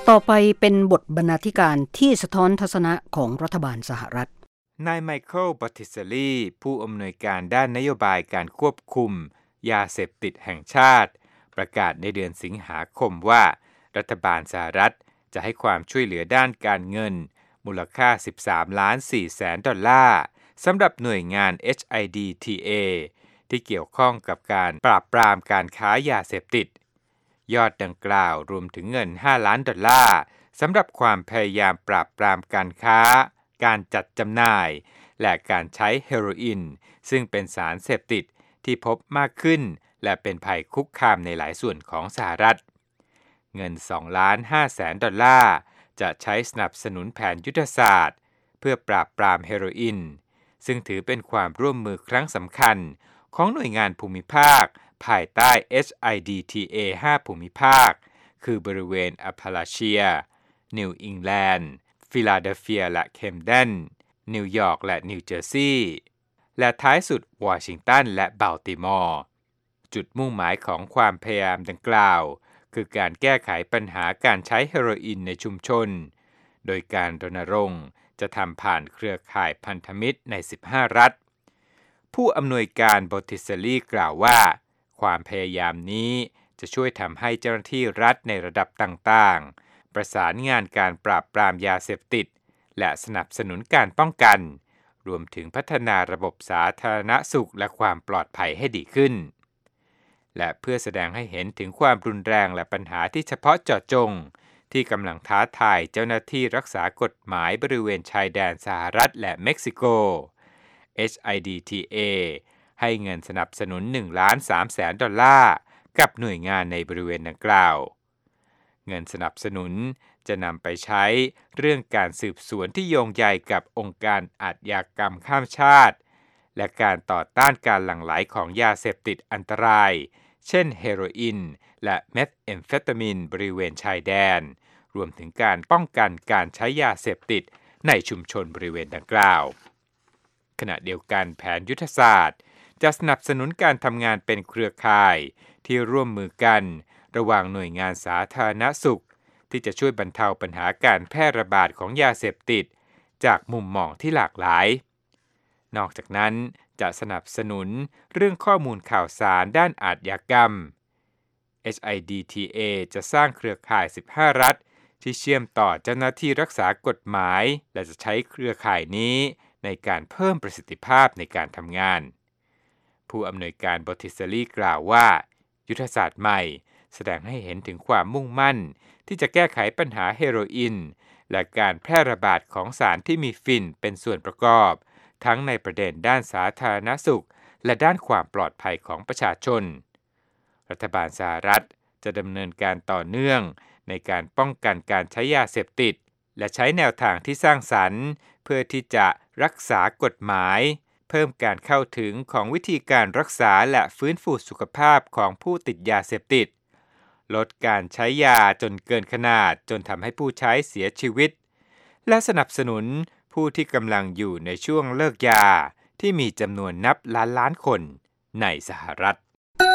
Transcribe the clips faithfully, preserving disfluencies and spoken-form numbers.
ต่อไปเป็นบทบรรณาธิการที่สะท้อนทัศนะของรัฐบาลสหรัฐนายไมเคิล บอตติเซลลีผู้อำนวยการด้านนโยบายการควบคุมยาเสพติดแห่งชาติประกาศในเดือนสิงหาคมว่ารัฐบาลสหรัฐจะให้ความช่วยเหลือด้านการเงินมูลค่า สิบสามล้านสี่แสนดอลลาร์สำหรับหน่วยงาน เอช ไอ ดี ที เอ ที่เกี่ยวข้องกับการปราบปรามการค้ายาเสพติดยอดดังกล่าวรวมถึงเงินห้าล้านดอลลาร์สำหรับความพยายามปราบปรามการค้าการจัดจำหน่ายและการใช้เฮโรอีนซึ่งเป็นสารเสพติดที่พบมากขึ้นและเป็นภัยคุกคามในหลายส่วนของสหรัฐเงินสองล้านห้าแสนดอลลาร์จะใช้สนับสนุนแผนยุทธศาสตร์เพื่อปราบปรามเฮโรอีนซึ่งถือเป็นความร่วมมือครั้งสำคัญของหน่วยงานภูมิภาคภายใต้ เอช ไอ ดี ที เอ ห้า ภูมิภาคคือบริเวณอัปพาลาเชียนิวอิงแลนด์ฟิลาเดลเฟียและเคมเดนนิวยอร์กและนิวเจอร์ซีย์และท้ายสุดวอชิงตันและบัลติมอร์จุดมุ่งหมายของความพยายามดังกล่าวคือการแก้ไขปัญหาการใช้เฮโรอีนในชุมชนโดยการรณรงค์จะทำผ่านเครือข่ายพันธมิตรในสิบห้ารัฐผู้อำนวยการบอตติเซลลีกล่าวว่าความพยายามนี้จะช่วยทำให้เจ้าหน้าที่รัฐในระดับต่างๆประสานงานการปราบปรามยาเสพติดและสนับสนุนการป้องกันรวมถึงพัฒนาระบบสาธารณสุขและความปลอดภัยให้ดีขึ้นและเพื่อแสดงให้เห็นถึงความรุนแรงและปัญหาที่เฉพาะเจาะจงที่กำลังท้าทายเจ้าหน้าที่รักษากฎหมายบริเวณชายแดนสหรัฐและเม็กซิโก เอช ไอ ดี ที เอ ให้เงินสนับสนุน หนึ่งล้านสามแสนดอลลาร์กับหน่วยงานในบริเวณดังกล่าวเงินสนับสนุนจะนำไปใช้เรื่องการสืบสวนที่โยงใยกับองค์การอาชญากรรมข้ามชาติและการต่อต้านการหลั่งไหลของยาเสพติดอันตรายเช่นเฮโรอีนและเมทแอมเฟตามีนบริเวณชายแดนรวมถึงการป้องกันการใช้ยาเสพติดในชุมชนบริเวณดังกล่าวขณะเดียวกันแผนยุทธศาสตร์จะสนับสนุนการทำงานเป็นเครือข่ายที่ร่วมมือกันระหว่างหน่วยงานสาธารณสุขที่จะช่วยบรรเทาปัญหาการแพร่ระบาดของยาเสพติดจากมุมมองที่หลากหลายนอกจากนั้นจะสนับสนุนเรื่องข้อมูลข่าวสารด้านอาชญากรรม เอช ไอ ดี ที เอ จะสร้างเครือข่ายสิบห้ารัฐที่เชื่อมต่อเจ้าหน้าที่รักษากฎหมายและจะใช้เครือข่ายนี้ในการเพิ่มประสิทธิภาพในการทำงานผู้อำนวยการบอตติเซลลีกล่าวว่ายุทธศาสตร์ใหม่แสดงให้เห็นถึงความมุ่งมั่นที่จะแก้ไขปัญหาเฮโรอีนและการแพร่ระบาดของสารที่มีฝิ่นเป็นส่วนประกอบทั้งในประเด็นด้านสาธารณสุขและด้านความปลอดภัยของประชาชนรัฐบาลสหรัฐจะดำเนินการต่อเนื่องในการป้องกันการใช้ยาเสพติดและใช้แนวทางที่สร้างสรรค์เพื่อที่จะรักษากฎหมายเพิ่มการเข้าถึงของวิธีการรักษาและฟื้นฟูสุขภาพของผู้ติดยาเสพติดลดการใช้ยาจนเกินขนาดจนทำให้ผู้ใช้เสียชีวิตและสนับสนุนผู้ที่กำลังอยู่ในช่วงเลิกยาที่มีจำนวนนับล้านล้านคนในสหรัฐ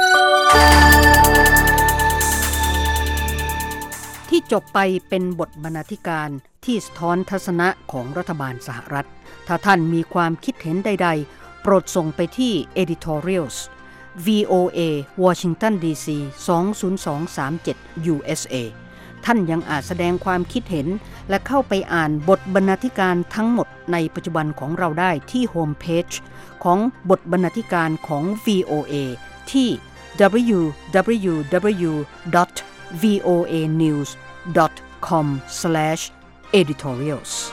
ที่จบไปเป็นบทบรรณาธิการที่สะท้อนทัศนะของรัฐบาลสหรัฐถ้าท่านมีความคิดเห็นใดๆโปรดส่งไปที่ editorials วี โอ เอ Washington ดี ซี สอง ศูนย์ สอง สาม เจ็ด ยู เอส เอ ท่านยังอาจแสดงความคิดเห็นและเข้าไปอ่านบทบรรณาธิการทั้งหมดในปัจจุบันของเราได้ที่โฮมเพจของบทบรรณาธิการของ วี โอ เอ ที่ ดับเบิลยู ดับเบิลยู ดับเบิลยู ดอท วี โอ เอ นิวส์ ดอท คอม สแลช เอดิทอเรียลส์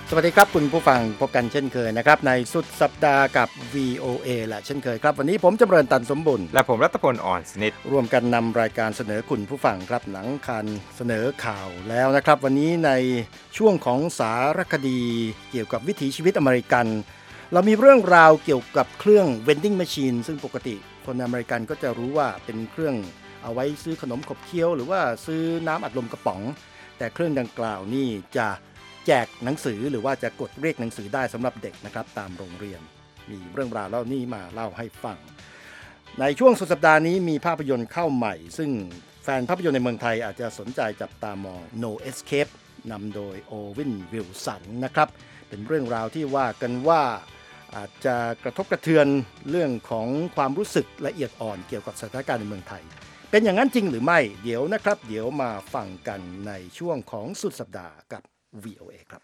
สวัสดีครับคุณผู้ฟังพบกันเช่นเคยนะครับในสุดสัปดาห์กับ วี โอ เอ และเช่นเคยครับวันนี้ผมจำเริญตันสมบุญและผมรัตพลอ่อนสนิทร่วมกันนำรายการเสนอคุณผู้ฟังครับหลังการเสนอข่าวแล้วนะครับวันนี้ในช่วงของสารคดีเกี่ยวกับวิถีชีวิตอเมริกันเรามีเรื่องราวเกี่ยวกับเครื่อง vending machine ซึ่งปกติคนอเมริกันก็จะรู้ว่าเป็นเครื่องเอาไว้ซื้อขนมขบเคี้ยวหรือว่าซื้อน้ำอัดลมกระป๋องแต่เครื่องดังกล่าวนี่จะแจกหนังสือหรือว่าจะกดเรียกหนังสือได้สำหรับเด็กนะครับตามโรงเรียนมีเรื่องราวเล่านี่มาเล่าให้ฟังในช่วงสุดสัปดาห์นี้มีภาพยนตร์เข้าใหม่ซึ่งแฟนภาพยนตร์ในเมืองไทยอาจจะสนใจจับตามอง No Escape นำโดยโอวิน วิลสันนะครับเป็นเรื่องราวที่ว่ากันว่าอาจจะกระทบกระเทือนเรื่องของความรู้สึกละเอียดอ่อนเกี่ยวกับสถานการณ์ในเมืองไทยเป็นอย่างนั้นจริงหรือไม่เดี๋ยวนะครับเดี๋ยวมาฟังกันในช่วงของสุดสัปดาห์กับ วี โอ เอ ครับ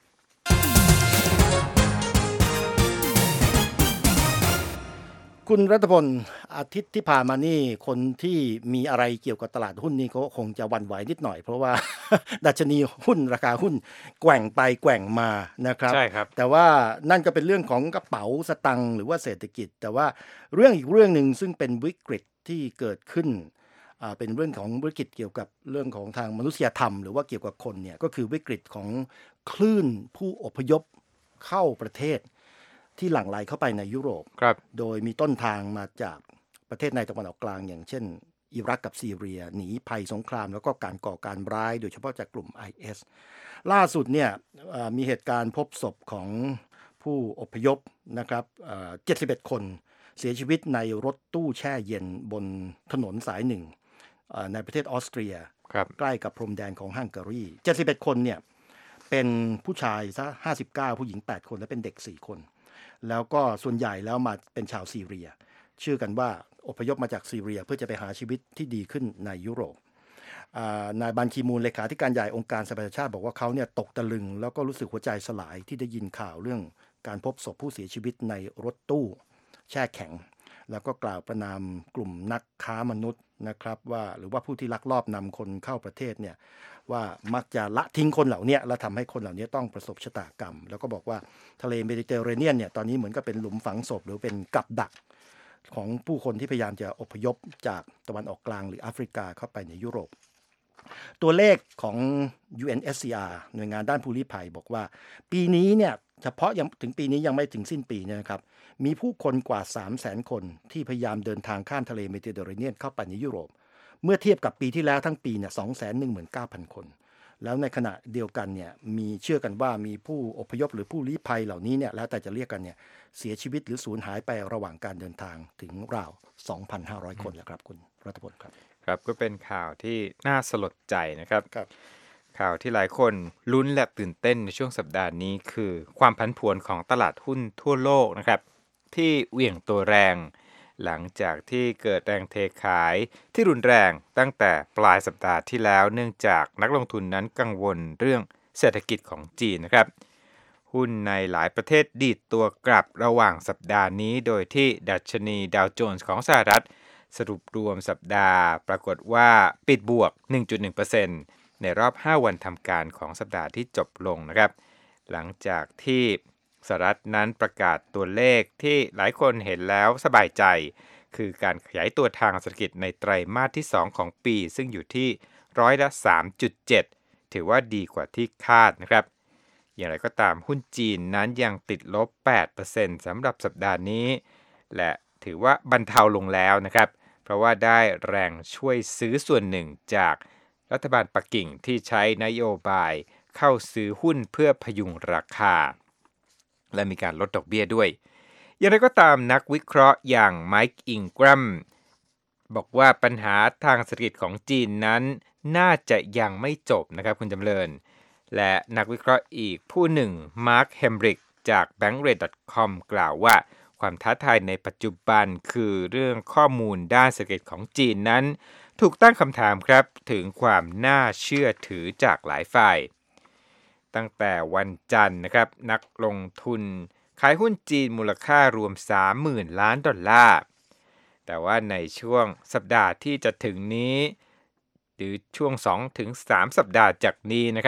คุณรัตพลอาทิตย์ที่ผ่านมานี่คนที่มีอะไรเกี่ยวกับตลาดหุ้นนี่เขาคงจะหวั่นไหวนิดหน่อยเพราะว่า ดัชนีหุ้นราคาหุ้นแกว่งไปแกว่งมานะครับใช่ครับแต่ว่านั่นก็เป็นเรื่องของกระเป๋าสตังค์หรือว่าเศรษฐกิจแต่ว่าเรื่องอีกเรื่องนึงซึ่งเป็นวิกฤตที่เกิดขึ้นเป็นเรื่องของวิกฤตเกี่ยวกับเรื่องของทางมนุษยธรรมหรือว่าเกี่ยวกับคนเนี่ยก็คือวิกฤตของคลื่นผู้อพยพเข้าประเทศที่หลั่งไหลเข้าไปในยุโรปโดยมีต้นทางมาจากประเทศในตะวันออกกลางอย่างเช่นอิรักกับซีเรียหนีภัยสงครามแล้วก็การก่อการร้ายโดยเฉพาะจากกลุ่ม ไอ เอส ล่าสุดเนี่ยมีเหตุการณ์พบศพของผู้อพยพนะครับเจ็ดสิบเอ็ดคนเสียชีวิตในรถตู้แช่เย็นบนถนนสายหนึ่งในประเทศออสเตรียใกล้กับพรมแดนของฮังการีเจ็ดสิบเอ็ดคนเนี่ยเป็นผู้ชายซะห้าสิบเก้าผู้หญิงแปดคนและเป็นเด็กสี่คนแล้วก็ส่วนใหญ่แล้วมาเป็นชาวซีเรียเชื่อกันว่าอพยพมาจากซีเรียเพื่อจะไปหาชีวิตที่ดีขึ้นในยุโรปนายบันคีมูนเลขาธิการใหญ่องค์การสหประชาชาติบอกว่าเขาเนี่ยตกตะลึงแล้วก็รู้สึกหัวใจสลายที่ได้ยินข่าวเรื่องการพบศพผู้เสียชีวิตในรถตู้แช่แข็งแล้วก็กล่าวประนามกลุ่มนักค้ามนุษย์นะครับว่าหรือว่าผู้ที่ลักลอบนำคนเข้าประเทศเนี่ยว่ามักจะละทิ้งคนเหล่านี้และทำให้คนเหล่านี้ต้องประสบชะตากรรมแล้วก็บอกว่าทะเลเมดิเตอร์เรเนียนเนี่ยตอนนี้เหมือนกับเป็นหลุมฝังศพหรือเป็นกับดักของผู้คนที่พยายามจะอพยพจากตะวันออกกลางหรือแอฟริกาเข้าไปในยุโรปตัวเลขของ ยู เอ็น เอช ซี อาร์ หน่วยงานด้านผู้ลี้ภัยบอกว่าปีนี้เนี่ยเฉพาะยังถึงปีนี้ยังไม่ถึงสิ้นปีเนี่ยนะครับมีผู้คนกว่า สามแสน คนที่พยายามเดินทางข้ามทะเลเมดิเตอร์เรเนียนเข้าไปในยุโรปเมื่อเทียบกับปีที่แล้วทั้งปีเนี่ย สองแสนหนึ่งหมื่นเก้าพัน คนแล้วในขณะเดียวกันเนี่ยมีเชื่อกันว่ามีผู้อพยพหรือผู้ลี้ภัยเหล่านี้เนี่ยแล้วแต่จะเรียกกันเนี่ยเสียชีวิตหรือสูญหายไประหว่างการเดินทางถึงราว สองพันห้าร้อย คนแล้วครับคุณรัตพลครับครับก็เป็นข่าวที่น่าสลดใจนะครับข่าวที่หลายคนลุ้นและตื่นเต้นในช่วงสัปดาห์นี้คือความผันผวนของตลาดหุ้นทั่วโลกนะครับที่เหวี่ยงตัวแรงหลังจากที่เกิดแรงเทขายที่รุนแรงตั้งแต่ปลายสัปดาห์ที่แล้วเนื่องจากนักลงทุนนั้นกังวลเรื่องเศรษฐกิจของจีนนะครับหุ้นในหลายประเทศดีดตัวกลับระหว่างสัปดาห์นี้โดยที่ดัชนีดาวโจนส์ของสหรัฐสรุปรวมสัปดาห์ปรากฏว่าปิดบวก หนึ่งจุดหนึ่งเปอร์เซ็นต์ ในรอบห้าวันทำการของสัปดาห์ที่จบลงนะครับหลังจากที่สหรัฐนั้นประกาศตัวเลขที่หลายคนเห็นแล้วสบายใจคือการขยายตัวทางเศรษฐกิจในไตรมาสที่สองของปีซึ่งอยู่ที่ร้อยละ สามจุดเจ็ด ถือว่าดีกว่าที่คาดนะครับอย่างไรก็ตามหุ้นจีนนั้นยังติดลบ แปดเปอร์เซ็นต์ สำหรับสัปดาห์นี้และถือว่าบรรเทาลงแล้วนะครับเพราะว่าได้แรงช่วยซื้อส่วนหนึ่งจากรัฐบาลปักกิ่งที่ใช้นโยบายเข้าซื้อหุ้นเพื่อพยุงราคาและมีการลดดอกเบี้ยด้วยอย่างไรก็ตามนักวิเคราะห์อย่างไมค์อิงแกรมบอกว่าปัญหาทางเศรษฐกิจของจีนนั้นน่าจะยังไม่จบนะครับคุณจำเริญและนักวิเคราะห์อีกผู้หนึ่งมาร์คเฮมบริกจาก แบงก์เรท ดอท คอม กล่าวว่าความท้าทายในปัจจุบันคือเรื่องข้อมูลด้านเศรษฐกิจของจีนนั้นถูกตั้งคำถามครับถึงความน่าเชื่อถือจากหลายฝ่ายตั้งแต่วันจันทร์นะครับนักลงทุนขายหุ้นจีนมูลค่ารวม สามหมื่น ล้านดอลลาร์แต่ว่าในช่วงสัปดาห์ที่จะถึงนี้หรือช่วง สองถึงสาม สัปดาห์จากนี้นะครับ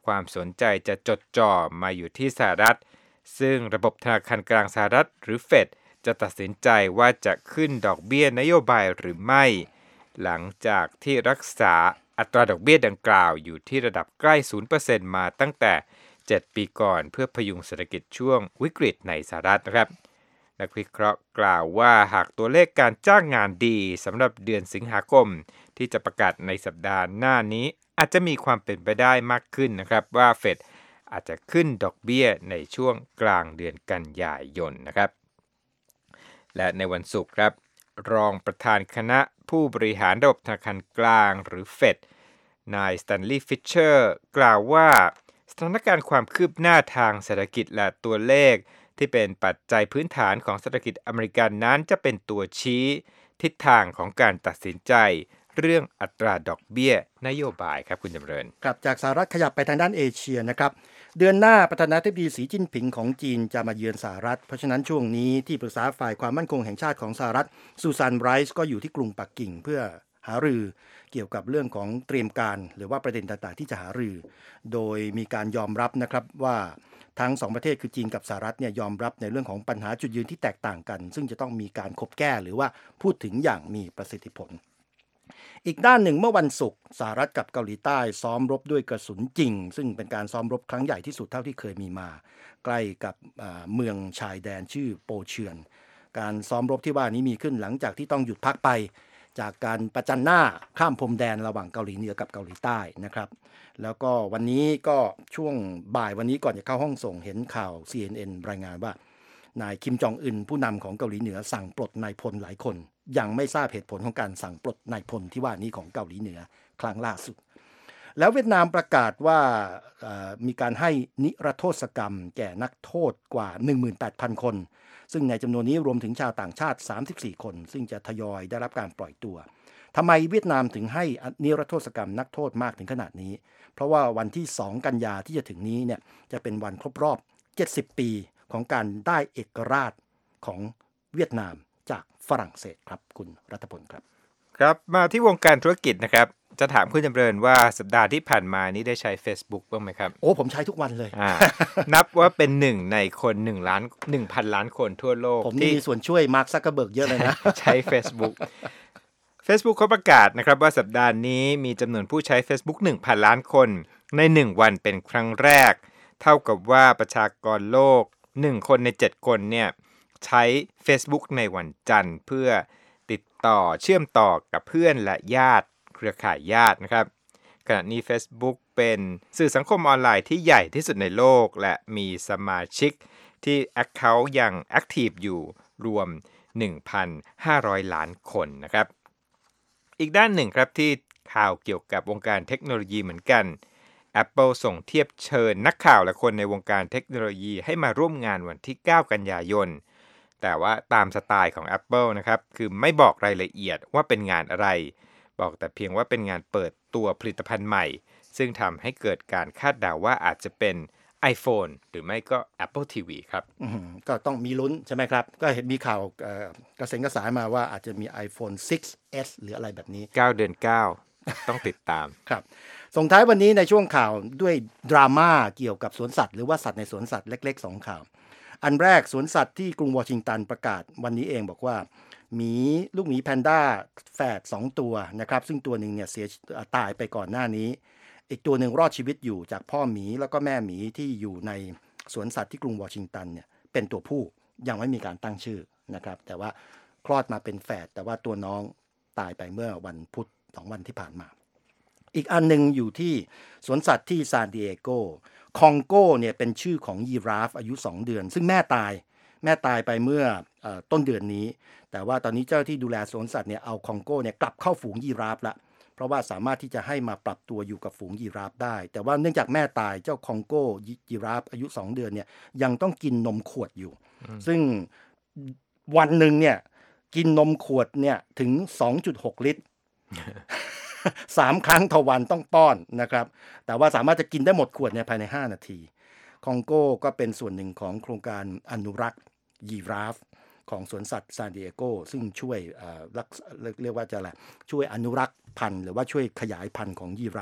ความสนใจจะจดจ่อมาอยู่ที่สหรัฐซึ่งระบบธนาคารกลางสหรัฐหรือเฟดจะตัดสินใจว่าจะขึ้นดอกเบี้ยนโยบายหรือไม่หลังจากที่รักษาอัตราดอกเบี้ยดังกล่าวอยู่ที่ระดับใกล้ ศูนย์เปอร์เซ็นต์ มาตั้งแต่เจ็ดปีก่อนเพื่อพยุงเศรษฐกิจช่วงวิกฤตในสหรัฐนะครับนักวิเคราะห์กล่าวว่าหากตัวเลขการจ้างงานดีสำหรับเดือนสิงหาคมที่จะประกาศในสัปดาห์หน้านี้อาจจะมีความเป็นไปได้มากขึ้นนะครับว่าเฟดอาจจะขึ้นดอกเบี้ยในช่วงกลางเดือนกันยายนนะครับและในวันศุกร์ครับรองประธานคณะผู้บริหารระบบธนาคารกลางหรือเฟดนายสแตนลีย์ฟิชเชอร์กล่าวว่าสถานการณ์ความคืบหน้าทางเศรษฐกิจและตัวเลขที่เป็นปัจจัยพื้นฐานของเศรษฐกิจอเมริกันนั้นจะเป็นตัวชี้ทิศทางของการตัดสินใจเรื่องอัตราดอกเบี้ยนโยบายครับคุณจำเริญครับจากสหรัฐขยับไปทางด้านเอเชียนะครับเดือนหน้าประธานาธิบดีสีจิ้นผิงของจีนจะมาเยือนสหรัฐเพราะฉะนั้นช่วงนี้ที่ปรึกษาฝ่ายความมั่นคงแห่งชาติของสหรัฐซูซานไรส์ก็อยู่ที่กรุงปักกิ่งเพื่อหารือเกี่ยวกับเรื่องของเตรียมการหรือว่าประเด็นต่างๆที่จะหารือโดยมีการยอมรับนะครับว่าทั้งสองประเทศคือจีนกับสหรัฐเนี่ยยอมรับในเรื่องของปัญหาจุดยืนที่แตกต่างกันซึ่งจะต้องมีการคบแก้หรือว่าพูดถึงอย่างมีประสิทธิผลอีกด้านหนึ่งเมื่อวันศุกร์สหรัฐกับเกาหลีใต้ซ้อมรบด้วยกระสุนจริงซึ่งเป็นการซ้อมรบครั้งใหญ่ที่สุดเท่าที่เคยมีมาใกล้กับเมืองชายแดนชื่อโปเชียนการซ้อมรบที่ว่านี้มีขึ้นหลังจากที่ต้องหยุดพักไปจากการประจันหน้าข้ามพรมแดนระหว่างเกาหลีเหนือกับเกาหลีใต้นะครับแล้วก็วันนี้ก็ช่วงบ่ายวันนี้ก่อนจะเข้าห้องส่งเห็นข่าว ซี เอ็น เอ็น รายงานว่านายคิมจองอึนผู้นำของเกาหลีเหนือสั่งปลดนายพลหลายคนยังไม่ทราบเหตุผลของการสั่งปลดนายพลที่ว่านี้ของเกาหลีเหนือครั้งล่าสุดแล้วเวียดนามประกาศว่ามีการให้นิรโทษกรรมแก่นักโทษกว่า หนึ่งหมื่นแปดพัน คนซึ่งในจำนวนนี้รวมถึงชาวต่างชาติสามสิบสี่คนซึ่งจะทยอยได้รับการปล่อยตัวทำไมเวียดนามถึงให้นิรโทษกรรมนักโทษมากถึงขนาดนี้เพราะว่าวันที่สองกันยาที่จะถึงนี้เนี่ยจะเป็นวันครบรอบเจ็ดสิบปีของการได้เอกราชของเวียดนามจากฝรั่งเศสครับคุณรัฐพลครับครับมาที่วงการธุรกิจนะครับจะถามคุณจำเริญว่าสัปดาห์ที่ผ่านมานี้ได้ใช้ Facebook บ้างไหมครับโอ้ผมใช้ทุกวันเลยนับว่าเป็นหนึ่งในคนหนึ่งล้าน หนึ่งพัน ล้านคนทั่วโลกผมนี่มีส่วนช่วยมาร์ค ซักเคอร์เบิร์กเยอะเลยนะใช้ Facebook Facebook เขาประกาศนะครับว่าสัปดาห์นี้มีจำนวนผู้ใช้ Facebook หนึ่งพัน ล้านคนในหนึ่งวันเป็นครั้งแรกเท่ากับว่าประชากรโลกหนึ่งคนในเจ็ดคนเนี่ยใช้ Facebook ในวันจันทร์เพื่อติดต่อเชื่อมต่อกับเพื่อนและญาติเครือข่ายญาตินะครับขณะนี้ Facebook เป็นสื่อสังคมออนไลน์ที่ใหญ่ที่สุดในโลกและมีสมาชิกที่ Account ยัง Active อยู่รวม หนึ่งพันห้าร้อย ล้านคนนะครับอีกด้านหนึ่งครับที่ข่าวเกี่ยวกับวงการเทคโนโลยีเหมือนกัน Apple ส่งเทียบเชิญนักข่าวและคนในวงการเทคโนโลยีให้มาร่วมงานวันที่เก้ากันยายนแต่ว่าตามสไตล์ของ Apple นะครับคือไม่บอกรายละเอียดว่าเป็นงานอะไรบอกแต่เพียงว่าเป็นงานเปิดตัวผลิตภัณฑ์ใหม่ซึ่งทำให้เกิดการคาดเดาว่าอาจจะเป็น iPhone หรือไม่ก็ Apple ที วี ครับก็ต้องมีลุ้นใช่ไหมครับก็เห็นมีข่าวกระเซ็นกระสายมาว่าอาจจะมี iPhone ซิกซ์ เอส หรืออะไรแบบนี้เก้าเดือนเก้าต้องติดตามครับส่งท้ายวันนี้ในช่วงข่าวด้วยดราม่าเกี่ยวกับสวนสัตว์หรือว่าสัตว์ในสวนสัตว์เล็กๆสองข่าวอันแรกสวนสัตว์ที่กรุงวอชิงตันประกาศวันนี้เองบอกว่าหมีลูกหมีแพนด้าแฝดสองตัวนะครับซึ่งตัวหนึ่งเนี่ยเสียตายไปก่อนหน้านี้อีกตัวหนึ่งรอดชีวิตอยู่จากพ่อหมีแล้วก็แม่หมีที่อยู่ในสวนสัตว์ที่กรุงวอชิงตันเนี่ยเป็นตัวผู้ยังไม่มีการตั้งชื่อนะครับแต่ว่าคลอดมาเป็นแฝดแต่ว่าตัวน้องตายไปเมื่อวันพุธสองวันที่ผ่านมาอีกอันนึงอยู่ที่สวนสัตว์ที่ซานดิเอโกคองโกเนี่ยเป็นชื่อของยีราฟอายุสองเดือนซึ่งแม่ตายแม่ตายไปเมื่อเอ่อต้นเดือนนี้แต่ว่าตอนนี้เจ้าที่ดูแลสวนสัตว์เนี่ยเอาคองโกเนี่ยกลับเข้าฝูงยีราฟละเพราะว่าสามารถที่จะให้มาปรับตัวอยู่กับฝูงยีราฟได้แต่ว่าเนื่องจากแม่ตายเจ้าคองโกยีราฟอายุสองเดือนเนี่ยยังต้องกินนมขวดอยู่ซึ่งวันหนึ่งเนี่ยกินนมขวดเนี่ยถึง สองจุดหก ลิตรสามครั้งต่อวันต้องป้อนนะครับแต่ว่าสามารถจะกินได้หมดขวดในภายในห้านาทีคองโกก็เป็นส่วนหนึ่งของโครงการอนุรักษ์ยีราฟของสวนสัตว์ซานดิเอโกซึ่งช่วยรักเรียกว่าจะอะไรช่วยอนุรักษ์พันธุ์หรือว่าช่วยขยายพันธุ์ของยีราฟ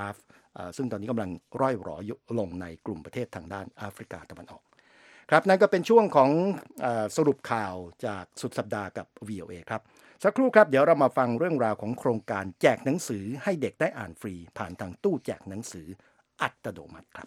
ซึ่งตอนนี้กำลังร่อยหรอลงในกลุ่มประเทศทางด้านแอฟริกาตะวันออกครับนั่นก็เป็นช่วงของเอ่อสรุปข่าวจากสุดสัปดาห์กับ วี โอ เอ ครับสักครู่ครับเดี๋ยวเรามาฟังเรื่องราวของโครงการแจกหนังสือให้เด็กได้อ่านฟรีผ่านทางตู้แจกหนังสืออัตโนมัติครับ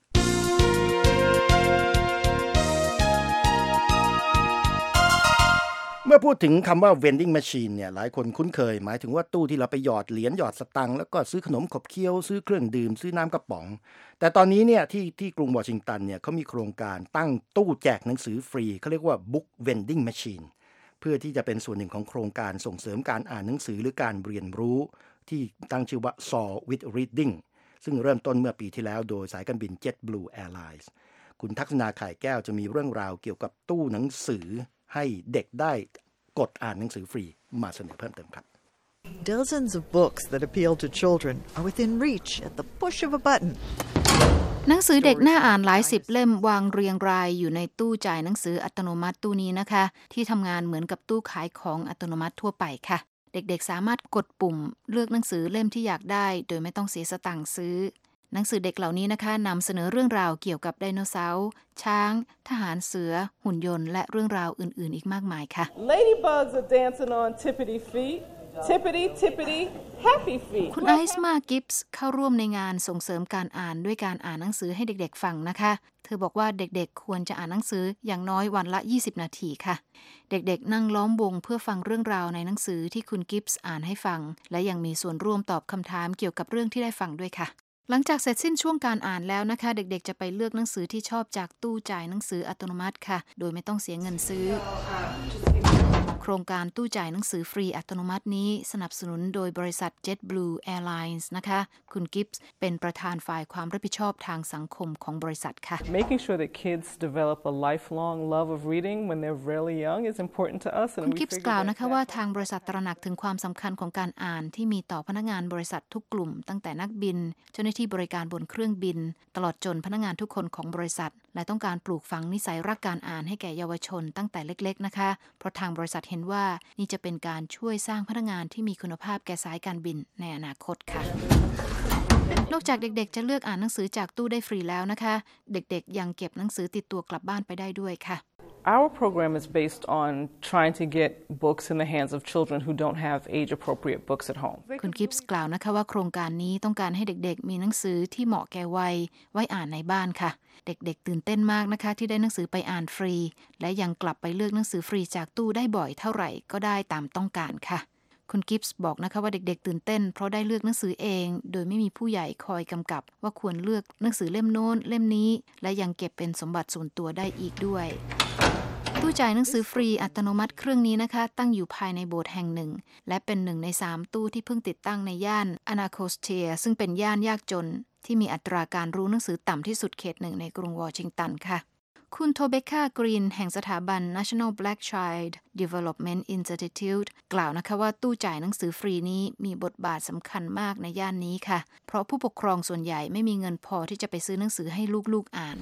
เมื่อพูดถึงคำว่า vending machine เนี่ยหลายคนคุ้นเคยหมายถึงว่าตู้ที่เราไปหยอดเหรียญหยอดสตังค์แล้วก็ซื้อขนมขบเคี้ยวซื้อเครื่องดื่มซื้อน้ำกระป๋องแต่ตอนนี้เนี่ยที่ที่กรุงวอชิงตันเนี่ยเขามีโครงการตั้งตู้แจกหนังสือฟรีเขาเรียกว่า book vending machine เพื่อที่จะเป็นส่วนหนึ่งของโครงการส่งเสริมการอ่านหนังสือหรือการเรียนรู้ที่ตั้งชื่อว่า Soar with Reading ซึ่งเริ่มต้นเมื่อปีที่แล้วโดยสายการบิน JetBlue Airlines คุณทักษณาข่ายแก้วจะมีเรื่องราวเกี่ยวกับตู้หนังสือให้เด็กได้กดอ่านหนังสือฟรีมาเสนอเพิ่มเติมครับ Dozens of books that appeal to children are within reach at the push of a button. หนังสือเด็กน่าอ่านหลายสิบเล่มวางเรียงรายอยู่ในตู้จ่ายหนังสืออัตโนมัติตู้นี้นะคะที่ทำงานเหมือนกับตู้ขายของอัตโนมัติทั่วไปค่ะเด็กๆสามารถกดปุ่มเลือกหนังสือเล่มที่อยากได้โดยไม่ต้องเสียสตางค์ซื้อหนังสือเด็กเหล่านี้นะคะนำเสนอเรื่องราวเกี่ยวกับไดโนเสาร์ช้างทหารเสือหุ่นยนต์และเรื่องราวอื่นๆอีกมากมายค่ะ Ladybugs are dancing on tippity feet tippity tippity happy feet คุณไอซ์มากิฟส์เข้าร่วมในงานส่งเสริมการอ่านด้วยการอ่านหนังสือให้เด็กๆฟังนะคะเธอบอกว่าเด็กๆควรจะอ่านหนังสืออย่างน้อยวันละยี่สิบนาทีค่ะเด็กๆนั่งล้อมวงเพื่อฟังเรื่องราวในหนังสือที่คุณกิฟส์อ่านให้ฟังและยังมีส่วนร่วมตอบคำถามเกี่ยวกับเรื่องที่ได้ฟังด้วยค่ะหลังจากเสร็จสิ้นช่วงการอ่านแล้วนะคะเด็กๆจะไปเลือกหนังสือที่ชอบจากตู้จ่ายหนังสืออัตโนมัติค่ะโดยไม่ต้องเสียเงินซื้อโครงการตู้จ่ายหนังสือฟรีอัตโนมัตินี้สนับสนุนโดยบริษัท JetBlue Airlines นะคะคุณกิฟส์เป็นประธานฝ่ายความรับผิดชอบทางสังคมของบริษัทค่ะ Making sure that kids develop a lifelong love of reading when they're really young is important to us คุณกิฟส์กล่าวนะคะว่าทางบริษัทตระหนักถึงความสำคัญของการอ่านที่มีต่อพนักงานบริษัททุกกลุ่มตั้งแต่นักบินเจ้าหน้าที่บริการบนเครื่องบินตลอดจนพนักงานทุกคนของบริษัทและต้องการปลูกฝังนิสัยรักการอ่านให้แก่เยาวชนตั้งแต่เล็กๆนะคะเพราะทางบริษัทเห็นว่านี่จะเป็นการช่วยสร้างพนักงานที่มีคุณภาพแก่สายการบินในอนาคตค่ะนอกจากเด็กๆจะเลือกอ่านหนังสือจากตู้ได้ฟรีแล้วนะคะเด็กๆยังเก็บหนังสือติดตัวกลับบ้านไปได้ด้วยค่ะ Our program is based on trying to get books in the hands of children who don't have age-appropriate books at home. คุณกิฟส์กล่าวนะคะว่าโครงการนี้ต้องการให้เด็กๆมีหนังสือที่เหมาะแก่วัยไว้อ่านในบ้านค่ะเด็กๆตื่นเต้นมากนะคะที่ได้หนังสือไปอ่านฟรีและยังกลับไปเลือกหนังสือฟรีจากตู้ได้บ่อยเท่าไหร่ก็ได้ตามต้องการค่ะคุณกิฟส์บอกนะคะว่าเด็กๆตื่นเต้นเพราะได้เลือกหนังสือเองโดยไม่มีผู้ใหญ่คอยกำกับว่าควรเลือกหนังสือเล่มโน้นเล่มนี้และยังเก็บเป็นสมบัติส่วนตัวได้อีกด้วยตู้จ่ายหนังสือฟรีอัตโนมัติเครื่องนี้นะคะตั้งอยู่ภายในโบสถ์แห่งหนึ่งและเป็นหนึ่งในสามตู้ที่เพิ่งติดตั้งในย่านอนาโคสเทียซึ่งเป็นย่านยากจนที่มีอัตราการรู้หนังสือต่ำที่สุดเขตหนึ่งในกรุงวอชิงตันค่ะคุณโทเบคค่ากรีนแห่งสถาบัน National Black Child Development Institute กล่าวนะคะว่าตู้จ่ายหนังสือฟรีนี้มีบทบาทสำคัญมากในย่านนี้ค่ะเพราะผู้ปกครองส่วนใหญ่ไม่มีเงินพอที่จะไปซื้อหนังสือให้ลูกๆอ่าน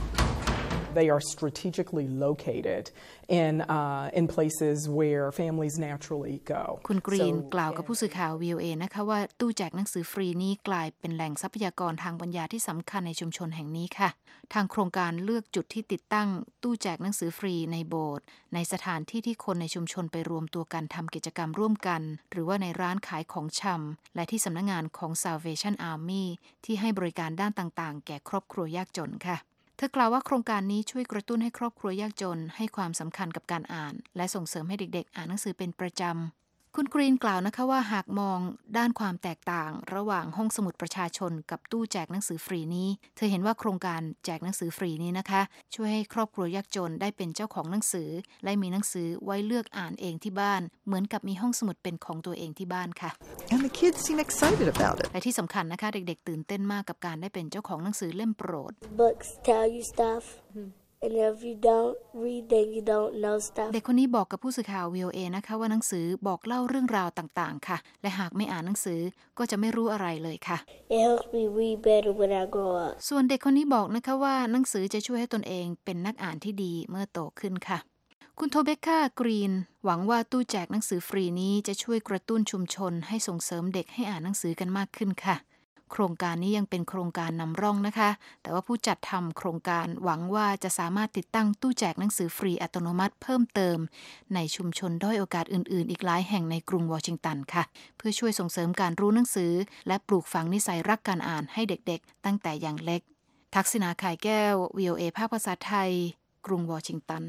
They are strategically located in uh, in places where families naturally go. คุณกรีนกล่าวกับผู้สื่อข่าว วี โอ เอ นะคะว่าตู้แจกหนังสือฟรีนี้กลายเป็นแหล่งทรัพยากรทางปัญญาที่สำคัญในชุมชนแห่งนี้ค่ะทางโครงการเลือกจุดที่ติดตั้งตู้แจกหนังสือฟรีในโบสถ์ในสถานที่ที่คนในชุมชนไปรวมตัวกันทำกิจกรรมร่วมกันหรือว่าในร้านขายของชำและที่สำนักงานของ Salvation Army ที่ให้บริการด้านต่างๆแก่ครอบครัวยากจนค่ะเธอกล่าวว่าโครงการนี้ช่วยกระตุ้นให้ครอบครัวยากจนให้ความสำคัญกับการอ่านและส่งเสริมให้เด็กๆอ่านหนังสือเป็นประจำคุณกรีนกล่าวนะคะว่าหากมองด้านความแตกต่างระหว่างห้องสมุดประชาชนกับตู้แจกหนังสือฟรีนี้เธอเห็นว่าโครงการแจกหนังสือฟรีนี้นะคะช่วยให้ครอบครัวยากจนได้เป็นเจ้าของหนังสือและมีหนังสือไว้เลือกอ่านเองที่บ้านเหมือนกับมีห้องสมุดเป็นของตัวเองที่บ้านค่ะ And the kids seem excited about it. และที่สำคัญนะคะเด็กๆตื่นเต้นมากกับการได้เป็นเจ้าของหนังสือเล่มโปรด Books tell you stuff.And if you don't read, then you don't know stuff. เด็กคนนี้บอกกับผู้สื่อข่าว วี โอ เอ นะคะว่าหนังสือบอกเล่าเรื่องราวต่างๆค่ะและหากไม่อ่านหนังสือก็จะไม่รู้อะไรเลยค่ะ It helps me read better when I grow up. ส่วนเด็กคนนี้บอกนะคะว่าหนังสือจะช่วยให้ตนเองเป็นนักอ่านที่ดีเมื่อโตขึ้นค่ะคุณโทเบคค่ากรีนหวังว่าตู้แจกหนังสือฟรีนี้จะช่วยกระตุ้นชุมชนให้ส่งเสริมเด็กให้อ่านหนังสือกันมากขึ้นค่ะโครงการนี้ยังเป็นโครงการนำร่องนะคะแต่ว่าผู้จัดทำโครงการหวังว่าจะสามารถติดตั้งตู้แจกหนังสือฟรีอัตโนมัติเพิ่มเติมในชุมชนด้อยโอกาสอื่นๆอีกหลายแห่งในกรุงวอชิงตันค่ะเพื่อช่วยส่งเสริมการรู้หนังสือและปลูกฝังนิสัยรักการอ่านให้เด็กๆตั้งแต่อย่างเล็กทักษิณาข่ายแก้ว วี โอ เอ ภาคภาษาไทยกรุงวอชิงตัน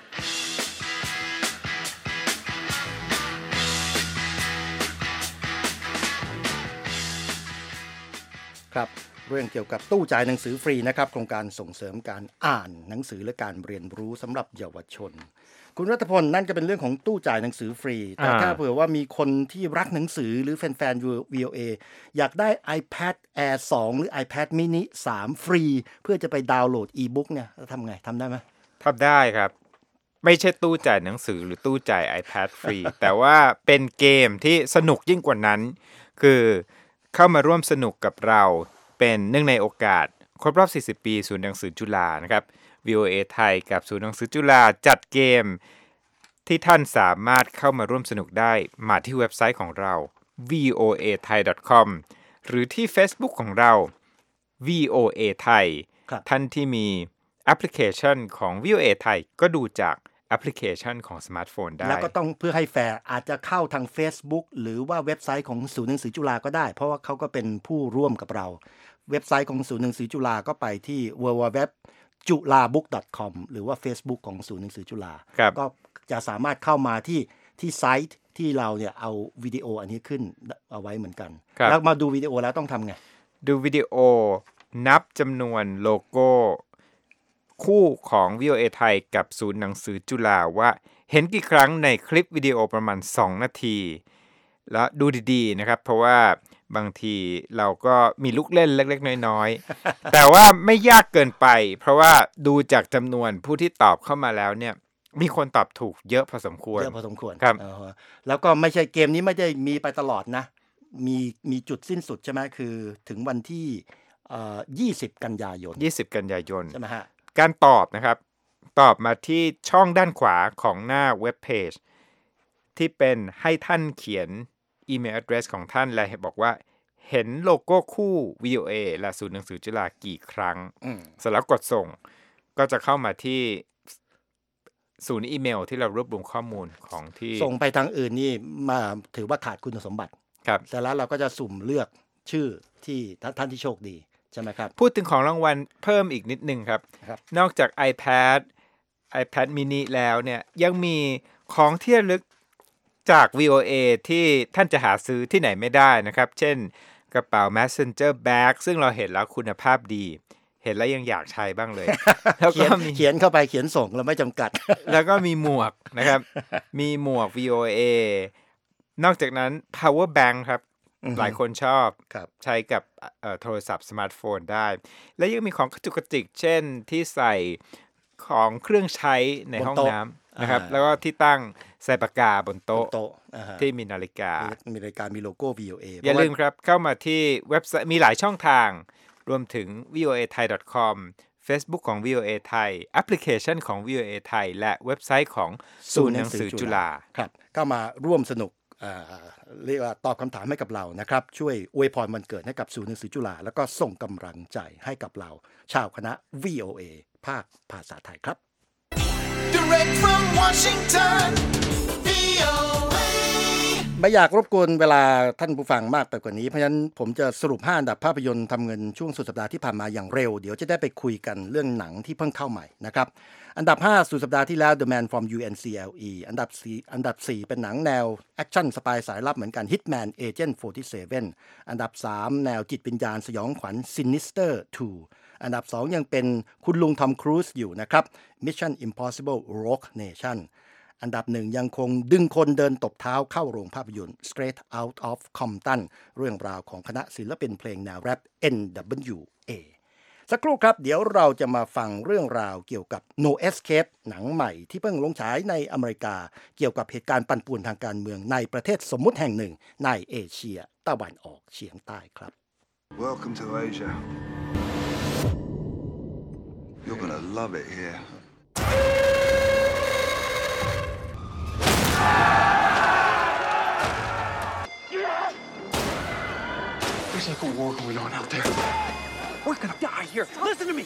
ครับเรื่องเกี่ยวกับตู้จ่ายหนังสือฟรีนะครับโครงการส่งเสริมการอ่านหนังสือและการเรียนรู้สำหรับเยาวชนคุณรัตพลนั่นก็เป็นเรื่องของตู้จ่ายหนังสือฟรีแต่ถ้าเผื่อว่ามีคนที่รักหนังสือหรือแฟนๆ วี โอ เอ อยากได้ iPad Air สองหรือ iPad mini สามฟรีเพื่อจะไปดาวน์โหลดอีบุ๊กเนี่ยทำไงทำได้ไหมทำได้ครับไม่ใช่ตู้จ่ายหนังสือหรือตู้จ่าย iPad ฟรี แต่ว่าเป็นเกมที่สนุกยิ่งกว่านั้นคือเข้ามาร่วมสนุกกับเราเป็นเนื่องในโอกาสครบรอบสี่สิบปีศูนย์หนังสือจุฬานะครับ วี โอ เอ ไทยกับศูนย์หนังสือจุฬาจัดเกมที่ท่านสามารถเข้ามาร่วมสนุกได้มาที่เว็บไซต์ของเรา วี โอ เอ ไทย ดอท คอม หรือที่ Facebook ของเรา วี โอ เอ ไทยท่านที่มีแอปพลิเคชันของ วี โอ เอ ไทยก็ดูจากแอปพลิเคชันของสมาร์ทโฟนได้แล้วก็ต้องเพื่อให้แฟร์อาจจะเข้าทาง Facebook หรือว่าเว็บไซต์ของศูนย์หนังสือจุฬาก็ได้เพราะว่าเขาก็เป็นผู้ร่วมกับเราเว็บไซต์ของศูนย์หนังสือจุฬาก็ไปที่ ดับเบิลยู ดับเบิลยู ดับเบิลยู ดอท จุฬาบุ๊ก ดอท คอม หรือว่า Facebook ของศูนย์หนังสือจุฬาก็จะสามารถเข้ามาที่ที่ไซต์ที่เราเนี่ยเอาวิดีโออันนี้ขึ้นเอาไว้เหมือนกันแล้วมาดูวิดีโอแล้วต้องทำไงดูวิดีโอนับจำนวนโลโก้คู่ของ วี โอ เอ ไทยกับศูนย์หนังสือจุฬาว่าเห็นกี่ครั้งในคลิปวิดีโอประมาณสองนาทีแล้วดูดีๆนะครับเพราะว่าบางทีเราก็มีลูกเล่นเล็กๆน้อยๆ แต่ว่าไม่ยากเกินไปเพราะว่าดูจากจำนวนผู้ที่ตอบเข้ามาแล้วเนี่ยมีคนตอบถูกเยอะพอสมควรเยอะพอสมควรครับแล้วก็ไม่ใช่เกมนี้ไม่ได้มีไปตลอดนะมีมีจุดสิ้นสุดใช่ไหมคือถึงวันที่ยี่สิบกันยายนยี่สิบกันยายนใช่ไหมฮะการตอบนะครับตอบมาที่ช่องด้านขวาของหน้าเว็บเพจที่เป็นให้ท่านเขียนอีเมล address ของท่านและบอกว่าเห็นโลโก้คู่ วี โอ เอ และศูนย์หนังสือจุฬากี่ครั้งเสร็จแล้วกดส่งก็จะเข้ามาที่ศูนย์อีเมลที่เรารวบรวมข้อมูลของที่ส่งไปทางอื่นนี่มาถือว่าขาดคุณสมบัติครับเสร็จแล้วเราก็จะสุ่มเลือกชื่อที่ท่านที่โชคดีใช่ไหมครับพูดถึงของรางวัลเพิ่มอีกนิดนึงครับนอกจาก iPad iPad mini แล้วเนี่ยยังมีของที่ระลึกจาก วี โอ เอ ที่ท่านจะหาซื้อที่ไหนไม่ได้นะครับเช่นกระเป๋า Messenger Bag ซึ่งเราเห็นแล้วคุณภาพดีเห็นแล้วยังอยากใช้บ้างเลยแล้วก็มีเขียนเข้าไปเขียนส่งเราไม่จำกัดแล้วก็มีหมวกนะครับมีหมวก วี โอ เอ นอกจากนั้น Power Bank ครับหลายคนชอบใช้กับโทรศัพท์สมาร์ทโฟนได้และยังมีของกระจุกกระจิกเช่นที่ใส่ของเครื่องใช้ในห้องน้ำนะครับแล้วก็ที่ตั้งใส่ปากกาบนโต๊ะที่มีนาฬิกามีนาฬิกามีโลโก้ วี โอ เออย่าลืมครับเข้ามาที่เว็บไซต์มีหลายช่องทางรวมถึง วี โอ เอ ไทย ดอท คอม Facebook ของ วี โอ เอ ไทยแอปพลิเคชันของ วี โอ เอ ไทยและเว็บไซต์ของศูนย์หนังสือจุฬาครับก็มาร่วมสนุกเรียกว่าตอบคำถามให้กับเรานะครับช่วยอวยพรวันเกิดให้กับศูนย์หนังสือจุฬาแล้วก็ส่งกำลังใจให้กับเราชาวคณะ วี โอ เอ ภาคภาษาไทยครับ Direct from Washington วี โอ เอ ไม่อยากรบกวนเวลาท่านผู้ฟังมากไปกว่านี้เพราะฉะนั้นผมจะสรุปห้าอันดับภาพยนตร์ทำเงินช่วงสุดสัปดาห์ที่ผ่านมาอย่างเร็วเดี๋ยวจะได้ไปคุยกันเรื่องหนังที่เพิ่งเข้าใหม่นะครับอันดับห้าสุดสัปดาห์ที่แล้ว The Man from ยู เอ็น ซี แอล อี อันดับสี่อันดับสี่เป็นหนังแนวแอคชั่นสปายสายลับเหมือนกัน Hitman Agent สี่สิบเจ็ดอันดับสามแนวจิตวิญญาณสยองขวัญ Sinister สองอันดับสองยังเป็นคุณลุงทอมครูซอยู่นะครับ Mission Impossible Rogue Nation อันดับหนึ่งยังคงดึงคนเดินตบเท้าเข้าโรงภาพยนตร์ Straight Out of Compton เรื่องราวของคณะศิลปินเพลงแนวแรป เอ็น ดับเบิลยู เอ สักครู่ครับเดี๋ยวเราจะมาฟังเรื่องราวเกี่ยวกับ No Escape หนังใหม่ที่เพิ่งลงฉายในอเมริกาเกี่ยวกับเหตุการณ์ปั่นป่วนทางการเมืองในประเทศสมมุติแห่งหนึ่งในเอเชียตะวันออกเฉียงใต้ครับ Welcome to Asia. You're gonna love it here. There's like a war going on out there. We're gonna die here. Listen to me.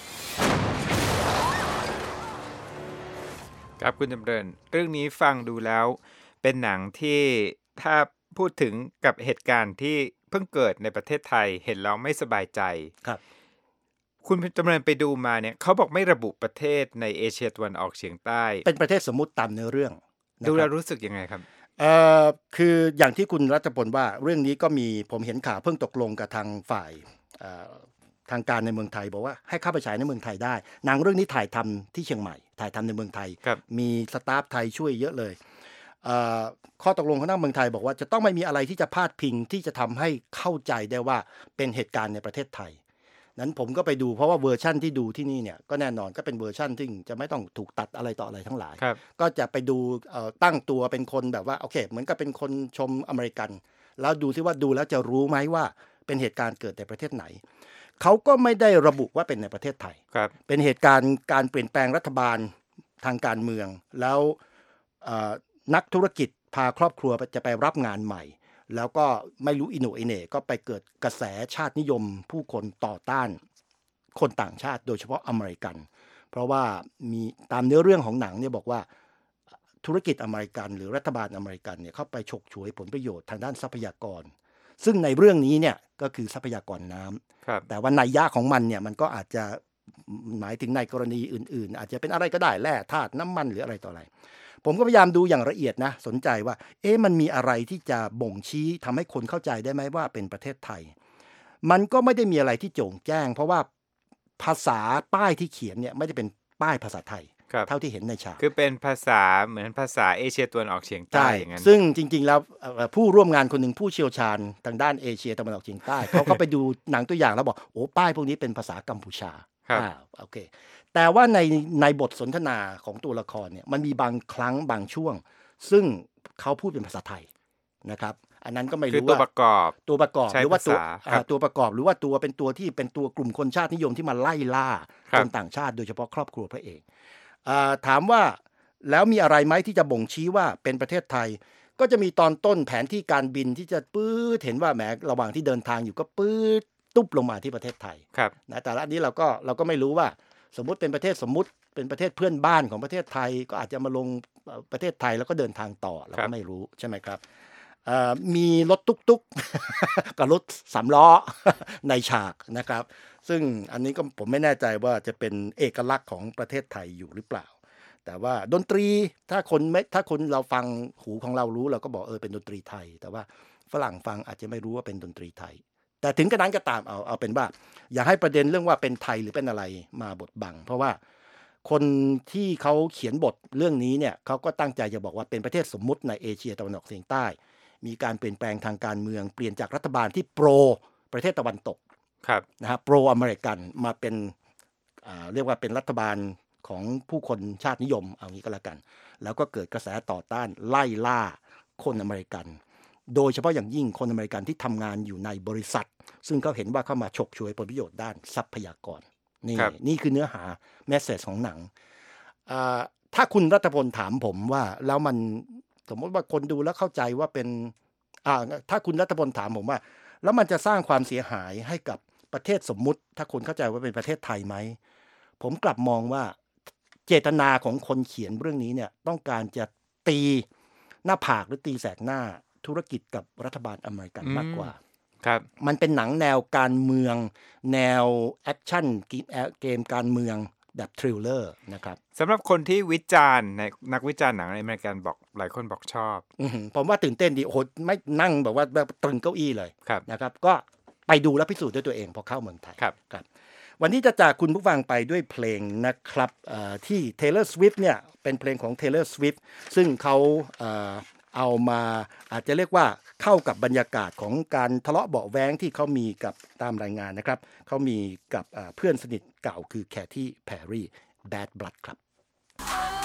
ครับคุณจำเริญเรื่องนี้ฟังดูแล้วเป็นหนังที่ถ้าพูดถึงกับเหตุการณ์ที่เพิ่งเกิดในประเทศไทยเห็นแล้วไม่สบายใจครับคุณจำเริญไปดูมาเนี่ยเขาบอกไม่ระบุประเทศในเอเชียตะวันออกเฉียงใต้เป็นประเทศสมมุติตามเนื้อเรื่องดูแล้วรู้สึกยังไงครับเอ่อคืออย่างที่คุณรัตพลว่าเรื่องนี้ก็มีผมเห็นข่าวเพิ่งตกลงกับทางฝ่ายเอ่อทางการในเมืองไทยบอกว่าให้เข้าไปฉายในเมืองไทยได้หนังเรื่องนี้ถ่ายทำที่เชียงใหม่ถ่ายทำในเมืองไทยมีสตาฟไทยช่วยเยอะเลยเอ่อข้อตกลงของทางเมืองไทยบอกว่าจะต้องไม่มีอะไรที่จะพาดพิงที่จะทำให้เข้าใจได้ว่าเป็นเหตุการณ์ในประเทศไทยนั้นผมก็ไปดูเพราะว่าเวอร์ชั่นที่ดูที่นี่เนี่ยก็แน่นอนก็เป็นเวอร์ชั่นที่จะไม่ต้องถูกตัดอะไรต่ออะไรทั้งหลายก็จะไปดูตั้งตัวเป็นคนแบบว่าโอเคเหมือนกับเป็นคนชมอเมริกันแล้วดูซิว่าดูแล้วจะรู้ไหมว่าเป็นเหตุการณ์เกิดในประเทศไหนเขาก็ไม่ได้ระบุว่าเป็นในประเทศไทยเป็นเหตุการณ์การเปลี่ยนแปลงรัฐบาลทางการเมืองแล้วนักธุรกิจพาครอบครัวจะไปรับงานใหม่แล้วก็ไม่รู้อิโหนอิเหน่ก็ไปเกิดกระแสชาตินิยมผู้คนต่อต้านคนต่างชาติโดยเฉพาะอเมริกันเพราะว่ามีตามเนื้อเรื่องของหนังเนี่ยบอกว่าธุรกิจอเมริกันหรือรัฐบาลอเมริกันเนี่ยเข้าไปฉกฉวยผลประโยชน์ทางด้านทรัพยากรซึ่งในเรื่องนี้เนี่ยก็คือทรัพยากรน้ำแต่ว่านัยยะของมันเนี่ยมันก็อาจจะหมายถึงในกรณีอื่นๆอาจจะเป็นอะไรก็ได้แร่ธาตุน้ำมันหรืออะไรต่ออะไรผมก็พยายามดูอย่างละเอียดนะสนใจว่าเอ๊ะมันมีอะไรที่จะบ่งชี้ทำให้คนเข้าใจได้ไหมว่าเป็นประเทศไทยมันก็ไม่ได้มีอะไรที่โจ่งแจ้งเพราะว่าภาษาป้ายที่เขียนเนี่ยไม่ได้เป็นป้ายภาษาไทยเท่าที่เห็นในฉากคือเป็นภาษาเหมือนภาษาเอเชียตะวันออกเฉียงใต้อย่างนั้นซึ่งจริงๆแล้วผู้ร่วมงานคนหนึ่งผู้เชี่ยวชาญทางด้านเอเชียตะวันออกเฉียงใต้เขาก็ไปดูหนังตัวอย่างแล้วบอกโอ้ป้ายพวกนี้เป็นภาษากัมพูชาอ่าโอเคแต่ว่าในในบทสนทนาของตัวละครเนี่ยมันมีบางครั้งบางช่วงซึ่งเขาพูดเป็นภาษาไทยนะครับอันนั้นก็ไม่รู้ว่าตัวประกอบตัวประกอบหรือว่าตัวตัวประกอบหรือว่าตัวเป็นตัวที่เป็นตัวกลุ่มคนชาตินิยมที่มาไล่ล่าคนต่างชาติโดยเฉพาะครอบครัวพระเอกถามว่าแล้วมีอะไรไหมที่จะบ่งชี้ว่าเป็นประเทศไทยก็จะมีตอนต้นแผนที่การบินที่จะปื๊ดเห็นว่าแหมระหว่างที่เดินทางอยู่ก็ปื๊ดตุ๊บลงมาที่ประเทศไทยนะแต่ละอันนี้เราก็เราก็ไม่รู้ว่าสมมุติเป็นประเทศสมมุติเป็นประเทศเพื่อนบ้านของประเทศไทยก็อาจจะมาลงประเทศไทยแล้วก็เดินทางต่อเราก็ไม่รู้ใช่ไหมครับมีรถตุ๊กๆ กับรถสามล้อ ในฉากนะครับซึ่งอันนี้ก็ผมไม่แน่ใจว่าจะเป็นเอกลักษณ์ของประเทศไทยอยู่หรือเปล่าแต่ว่าดนตรีถ้าคนไม่ถ้าคนเราฟังหูของเรารู้เราก็บอกเออเป็นดนตรีไทยแต่ว่าฝรั่งฟังอาจจะไม่รู้ว่าเป็นดนตรีไทยแต่ถึงกระนั้นก็ตามเอาเอาเป็นว่าอย่าให้ประเด็นเรื่องว่าเป็นไทยหรือเป็นอะไรมาบดบังเพราะว่าคนที่เขาเขียนบทเรื่องนี้เนี่ยเขาก็ตั้งใจจะบอกว่าเป็นประเทศสมมุติในเอเชียตะวันออกเฉียงใต้มีการเปลี่ยนแปลงทางการเมืองเปลี่ยนจากรัฐบาลที่โปรประเทศตะวันตกนะฮะโปรอเมริกันมาเป็นเรียกว่าเป็นรัฐบาลของผู้คนชาตินิยมเอางี้ก็แล้วกันแล้วก็เกิดกระแสต่อต้านไล่ล่าคนอเมริกันโดยเฉพาะอย่างยิ่งคนอเมริกันที่ทำงานอยู่ในบริษัทซึ่งเขาเห็นว่าเข้ามาฉกฉวยผลประโยชน์ด้านทรัพยากรนี่นี่คือเนื้อหาเมสเสจของหนังถ้าคุณรัตพลถามผมว่าแล้วมันสมมติว่าคนดูแล้วเข้าใจว่าเป็นถ้าคุณรัตพลถามผมว่าแล้วมันจะสร้างความเสียหายให้กับประเทศสมมุติถ้าคนเข้าใจว่าเป็นประเทศไทยไหมผมกลับมองว่าเจตนาของคนเขียนเรื่องนี้เนี่ยต้องการจะตีหน้าผากหรือตีแสกหน้าธุรกิจกับรัฐบาลอเมริกันมากกว่าครับมันเป็นหนังแนวการเมืองแนวแอคชั่นเกมการเมืองแบบทริลเลอร์นะครับสำหรับคนที่วิจารณ์ในนักวิจารณ์หนังอเมริกันบอกหลายคนบอกชอบผมว่าตื่นเต้นดีโอ้โหไม่นั่งแบบว่าแบบตรึงเก้าอี้เลยนะครับก็ไปดูแล้วพิสูจน์ด้วยตัวเองพอเข้าเมืองไทยครับครับวันนี้จะจากคุณผู้ฟังไปด้วยเพลงนะครับที่ Taylor Swift เนี่ยเป็นเพลงของ Taylor Swift ซึ่งเขาเอามาอาจจะเรียกว่าเข้ากับบรรยากาศของการทะเลาะเบาะแว้งที่เขามีกับตามรายงานนะครับเขามีกับเพื่อนสนิทเก่าคือแคที่แพรรี่ Bad Blood ครับ